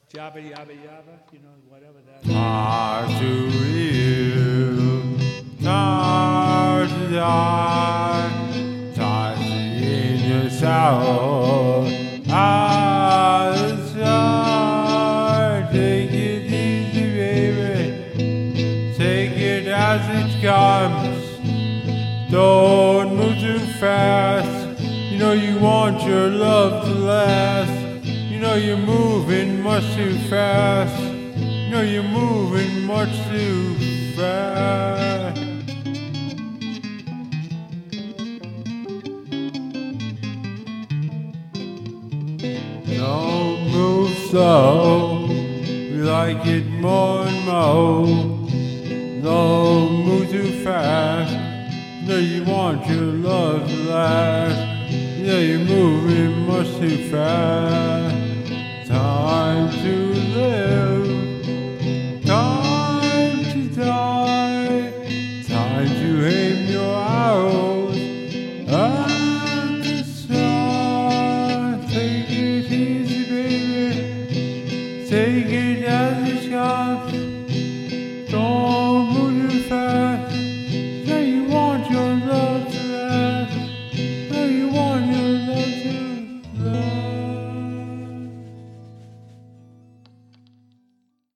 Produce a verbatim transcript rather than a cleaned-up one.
Jabba yabba yabba, you know, whatever that is. Hard to real, hard to die, tossing in your sorrow. Ah, the star, take it easy, baby. Take it as it comes. Don't move too fast. You know you want your love to last. You know you're moving much too fast. You know you're moving much too fast. Don't move slow. We like it more and more. Don't move too fast. You know you want your love to last. You know you're moving much too fast. Time to live, time to die, time to aim your arrows at the sun. Take it easy, baby, take it as it comes.